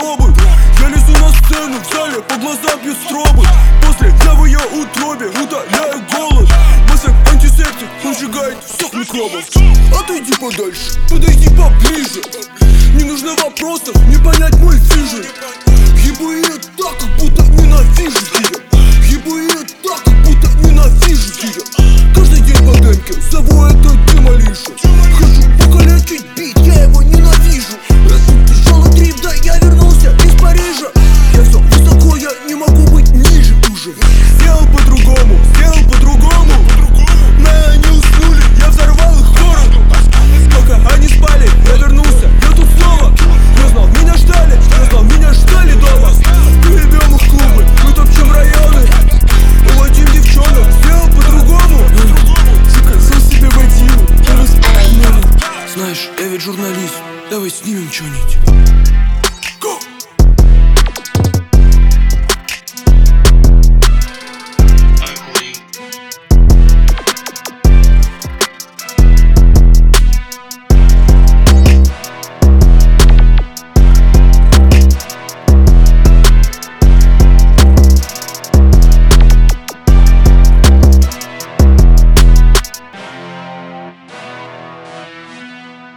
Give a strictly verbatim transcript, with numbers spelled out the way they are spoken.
пробуй. Я лезу на сцену, в зале по глазам бьют стробы. После я в ее утробе удаляю голод. Мысль антисептик, он сжигает всех микробов. Отойди подальше, подойди поближе. Не нужно вопросов, не понять мой фижин. Ебу ее так, как будто ненавижу ее. Ебу ее так, как будто ненавижу ее. Каждый день по демке зову это демолишу. Хочу покалечить бит, я его ненавижу. Это тяжелый трип, да я вернулся из Парижа. Я все высоко, я не могу быть ниже уже. Сделал по-другому, сделал по-другому. Но они уснули, я взорвал их хором. Пока они спали, я вернулся, я тут снова. Я знал, меня ждали, я знал, меня ждали дома. Мы ебем их клубы, мы топчем районы. Уводим девчонок, сделал по-другому. Заказал себе водилу, знаешь, я ведь журналист, давай снимем что-нибудь.